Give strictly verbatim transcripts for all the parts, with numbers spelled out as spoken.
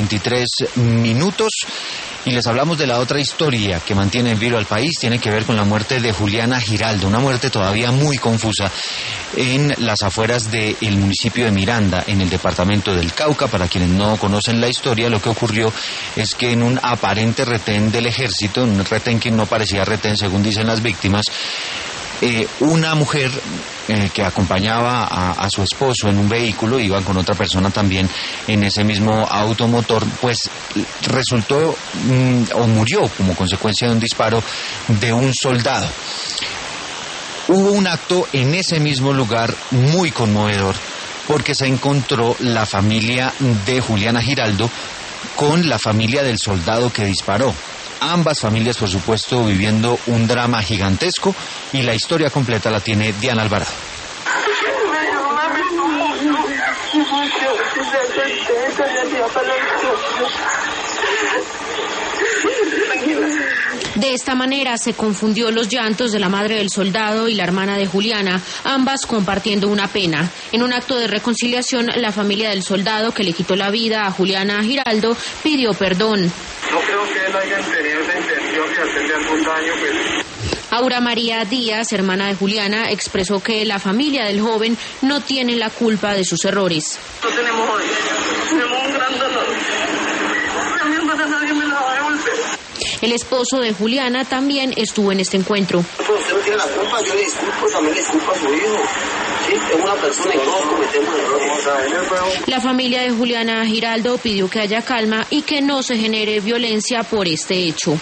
veintitrés minutos. Y les hablamos de la otra historia que mantiene en vilo al país. Tiene que ver con la muerte de Juliana Giraldo, una muerte todavía muy confusa en las afueras del municipio de Miranda, en el departamento del Cauca. Para quienes no conocen la historia, lo que ocurrió es que en un aparente retén del ejército, un retén que no parecía retén según dicen las víctimas, Eh, una mujer eh, que acompañaba a, a su esposo en un vehículo, iban con otra persona también en ese mismo automotor, pues resultó mm, o murió como consecuencia de un disparo de un soldado. Hubo un acto en ese mismo lugar muy conmovedor porque se encontró la familia de Juliana Giraldo con la familia del soldado que disparó. Ambas familias, por supuesto, viviendo un drama gigantesco, y la historia completa la tiene Diana Alvarado. De esta manera se confundió los llantos de la madre del soldado y la hermana de Juliana, ambas compartiendo una pena. En un acto de reconciliación, la familia del soldado que le quitó la vida a Juliana Giraldo pidió perdón. No creo que él haya tenido esa intención de hacerle algún daño, pues. Aura María Díaz, hermana de Juliana, expresó que la familia del joven no tiene la culpa de sus errores. No tenemos odio, tenemos un gran dolor. A mi hermana nadie me la va a devolver. El esposo de Juliana también estuvo en este encuentro. Pues usted no tiene la culpa, yo le disculpo, también le disculpo a su hijo. Sí, es una persona y todos cometemos errores. La familia de Juliana Giraldo pidió que haya calma y que no se genere violencia por este hecho.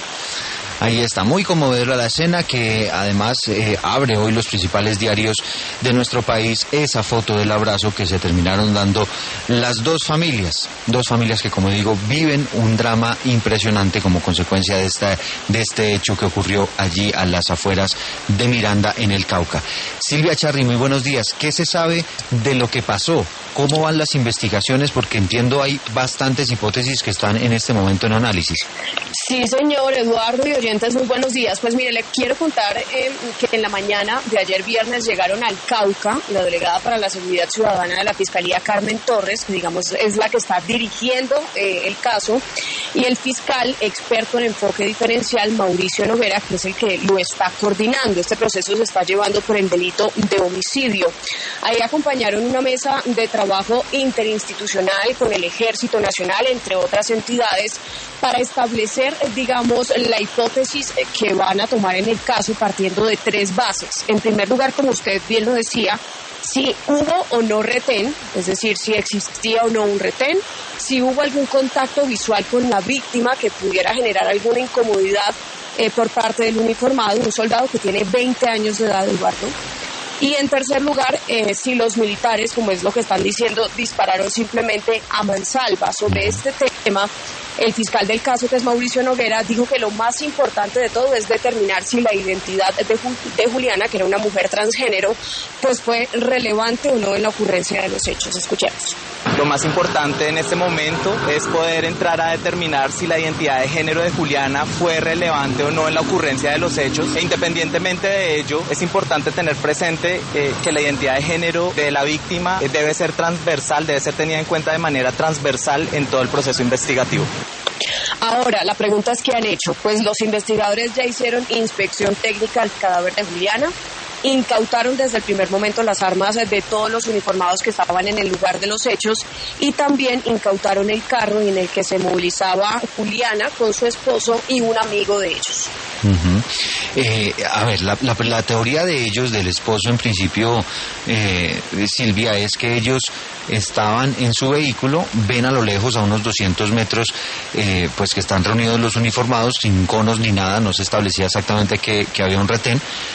Ahí está, muy conmovedora la escena, que además eh, abre hoy los principales diarios de nuestro país, esa foto del abrazo que se terminaron dando las dos familias, dos familias que, como digo, viven un drama impresionante como consecuencia de, esta, de este hecho que ocurrió allí a las afueras de Miranda, en el Cauca. Silvia Charri, muy buenos días. ¿Qué se sabe de lo que pasó? ¿Cómo van las investigaciones? Porque entiendo hay bastantes hipótesis que están en este momento en análisis. Sí, señor Eduardo y oyentes, muy buenos días. Pues mire, le quiero contar eh, que en la mañana de ayer viernes llegaron al Cauca la delegada para la Seguridad Ciudadana de la Fiscalía, Carmen Torres, que digamos es la que está dirigiendo eh, el caso, y el fiscal experto en enfoque diferencial, Mauricio Noguera, que es el que lo está coordinando. Este proceso se está llevando por el delito de homicidio. Ahí acompañaron una mesa de trabajo interinstitucional con el Ejército Nacional, entre otras entidades, para establecer, digamos, la hipótesis que van a tomar en el caso partiendo de tres bases. En primer lugar, como usted bien lo decía, si hubo o no retén, es decir, si existía o no un retén, si hubo algún contacto visual con la víctima que pudiera generar alguna incomodidad eh, por parte del uniformado, un soldado que tiene veinte años de edad, Eduardo. Y en tercer lugar, eh, si los militares, como es lo que están diciendo, dispararon simplemente a mansalva. Sobre este tema, el fiscal del caso, que es Mauricio Noguera, dijo que lo más importante de todo es determinar si la identidad de, Ju- de Juliana, que era una mujer transgénero, pues fue relevante o no en la ocurrencia de los hechos. Escuchemos. Lo más importante en este momento es poder entrar a determinar si la identidad de género de Juliana fue relevante o no en la ocurrencia de los hechos, e independientemente de ello, es importante tener presente eh, que la identidad de género de la víctima eh, debe ser transversal, debe ser tenida en cuenta de manera transversal en todo el proceso investigativo. Ahora, la pregunta es ¿qué han hecho? Pues los investigadores ya hicieron inspección técnica al cadáver de Juliana, incautaron desde el primer momento las armas de todos los uniformados que estaban en el lugar de los hechos y también incautaron el carro en el que se movilizaba Juliana con su esposo y un amigo de ellos. Uh-huh. Eh, a ver, la, la, la teoría de ellos, del esposo en principio, eh, Silvia, es que ellos estaban en su vehículo, ven a lo lejos, a unos doscientos metros, eh, pues que están reunidos los uniformados, sin conos ni nada, no se establecía exactamente que, que había un retén.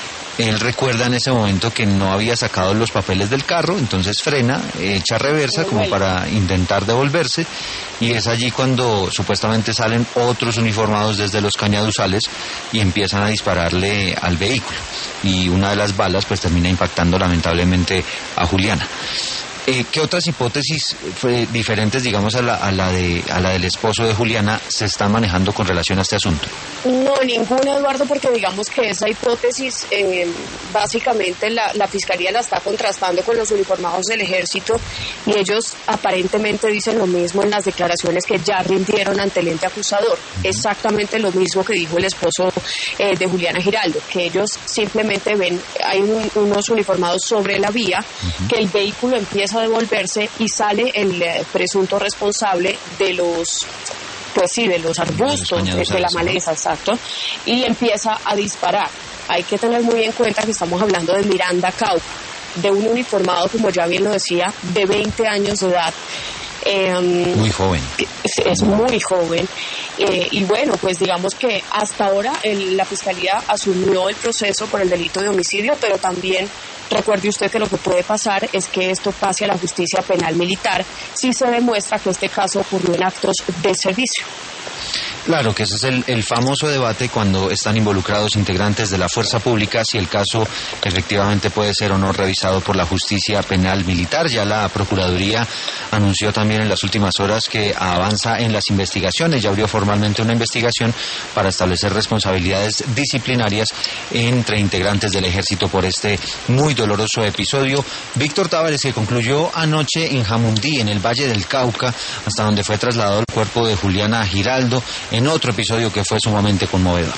Él recuerda en ese momento que no había sacado los papeles del carro, entonces frena, echa reversa como para intentar devolverse, y es allí cuando supuestamente salen otros uniformados desde los cañaduzales y empiezan a dispararle al vehículo, y una de las balas pues termina impactando lamentablemente a Juliana. Eh, ¿Qué otras hipótesis eh, diferentes, digamos, a la, a, la de, a la del esposo de Juliana se están manejando con relación a este asunto? No, ninguna, Eduardo, porque digamos que esa hipótesis eh, básicamente la, la Fiscalía la está contrastando con los uniformados del Ejército y ellos aparentemente dicen lo mismo en las declaraciones que ya rindieron ante el ente acusador. Uh-huh. Exactamente lo mismo que dijo el esposo eh, de Juliana Giraldo, que ellos simplemente ven, hay un, unos uniformados sobre la vía, uh-huh. que el vehículo empieza a devolverse y sale el eh, presunto responsable de los... pues sí, de los arbustos, de, de la maleza, exacto, y empieza a disparar. Hay que tener muy en cuenta que estamos hablando de Miranda Cauca, de un uniformado, como ya bien lo decía, de veinte años de edad. Eh, muy joven. Es, es muy joven. Eh, y bueno, pues digamos que hasta ahora el, la Fiscalía asumió el proceso por el delito de homicidio, pero también recuerde usted que lo que puede pasar es que esto pase a la justicia penal militar si se demuestra que este caso ocurrió en actos de servicio. Claro, que ese es el, el famoso debate cuando están involucrados integrantes de la fuerza pública, si el caso efectivamente puede ser o no revisado por la justicia penal militar. Ya la Procuraduría anunció también en las últimas horas que avanza en las investigaciones, ya abrió formalmente una investigación para establecer responsabilidades disciplinarias entre integrantes del Ejército por este muy doloroso episodio. Víctor Tavares, que concluyó anoche en Jamundí, en el Valle del Cauca, hasta donde fue trasladado el cuerpo de Juliana Giraldo, en otro episodio que fue sumamente conmovedor.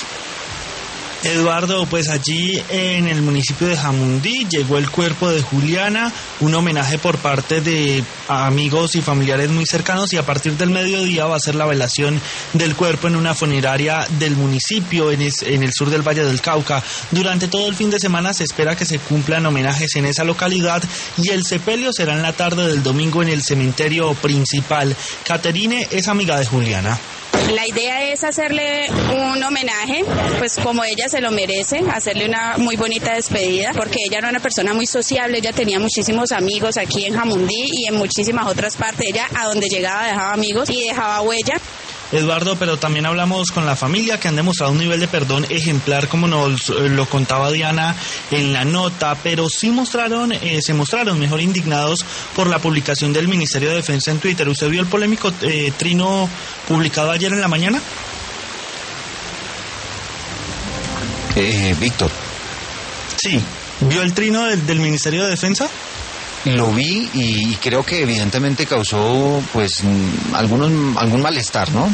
Eduardo, pues allí en el municipio de Jamundí llegó el cuerpo de Juliana, un homenaje por parte de amigos y familiares muy cercanos, y a partir del mediodía va a ser la velación del cuerpo en una funeraria del municipio en, es, en el sur del Valle del Cauca. Durante todo el fin de semana se espera que se cumplan homenajes en esa localidad y el sepelio será en la tarde del domingo en el cementerio principal. Caterine es amiga de Juliana. La idea es hacerle un homenaje, pues como ella se lo merece, hacerle una muy bonita despedida, porque ella era una persona muy sociable, ella tenía muchísimos amigos aquí en Jamundí y en muchísimas otras partes. Ella a donde llegaba dejaba amigos y dejaba huella. Eduardo, pero también hablamos con la familia, que han demostrado un nivel de perdón ejemplar, como nos eh, lo contaba Diana en la nota, pero sí mostraron, eh, se mostraron mejor indignados por la publicación del Ministerio de Defensa en Twitter. ¿Usted vio el polémico eh, trino publicado ayer en la mañana? Eh, Víctor. Sí, ¿vio el trino del, del Ministerio de Defensa? Lo vi y creo que evidentemente causó pues algunos, algún malestar, ¿no?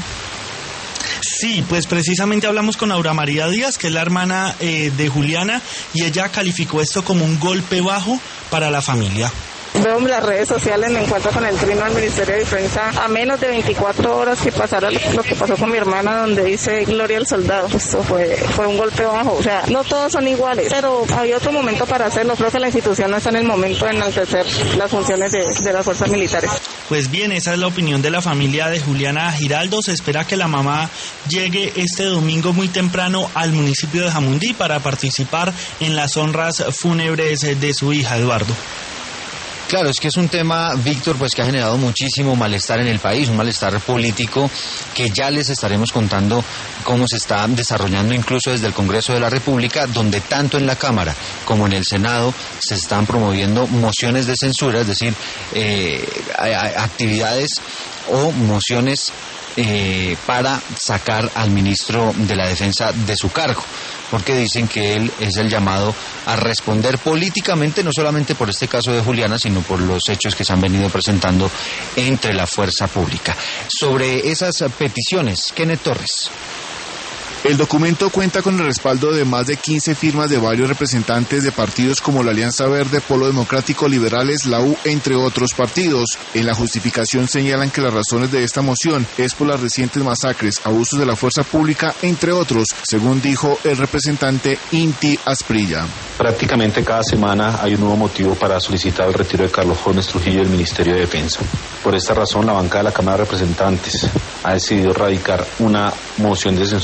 Sí, pues precisamente hablamos con Aura María Díaz, que es la hermana eh, de Juliana, y ella calificó esto como un golpe bajo para la familia. Veo en las redes sociales, me encuentro con el trino del Ministerio de Defensa a menos de veinticuatro horas que pasara lo que pasó con mi hermana, donde dice Gloria al Soldado. Esto fue, fue un golpe bajo. O sea, no todos son iguales, pero había otro momento para hacerlo. Creo que la institución no está en el momento de enaltecer las funciones de, de las fuerzas militares. Pues bien, esa es la opinión de la familia de Juliana Giraldo. Se espera que la mamá llegue este domingo muy temprano al municipio de Jamundí para participar en las honras fúnebres de su hija, Eduardo. Claro, es que es un tema, Víctor, pues que ha generado muchísimo malestar en el país, un malestar político que ya les estaremos contando cómo se está desarrollando incluso desde el Congreso de la República, donde tanto en la Cámara como en el Senado se están promoviendo mociones de censura, es decir, eh, actividades o mociones eh, para sacar al ministro de la Defensa de su cargo, porque dicen que él es el llamado a responder políticamente, no solamente por este caso de Juliana, sino por los hechos que se han venido presentando entre la fuerza pública. Sobre esas peticiones, Kenneth Torres. El documento cuenta con el respaldo de más de quince firmas de varios representantes de partidos como la Alianza Verde, Polo Democrático, Liberales, la U, entre otros partidos. En la justificación señalan que las razones de esta moción es por las recientes masacres, abusos de la fuerza pública, entre otros, según dijo el representante Inti Asprilla. Prácticamente cada semana hay un nuevo motivo para solicitar el retiro de Carlos Holmes Trujillo del Ministerio de Defensa. Por esta razón, la bancada de la Cámara de Representantes ha decidido radicar una moción de censura en compañía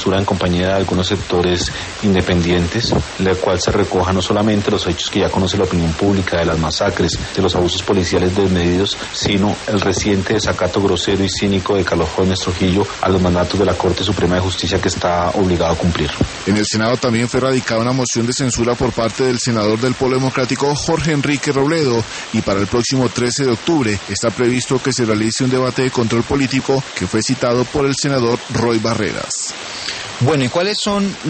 compañía de algunos sectores independientes, en la cual se recoja no solamente los hechos que ya conoce la opinión pública de las masacres, de los abusos policiales desmedidos, sino el reciente desacato grosero y cínico de Carlos Jóvenes Trujillo a los mandatos de la Corte Suprema de Justicia que está obligado a cumplir. En el Senado también fue radicada una moción de censura por parte del senador del Polo Democrático Jorge Enrique Robledo, y para el próximo trece de octubre está previsto que se realice un debate de control político que fue citado por el senador Roy Barreras. Bueno, ¿y cuáles son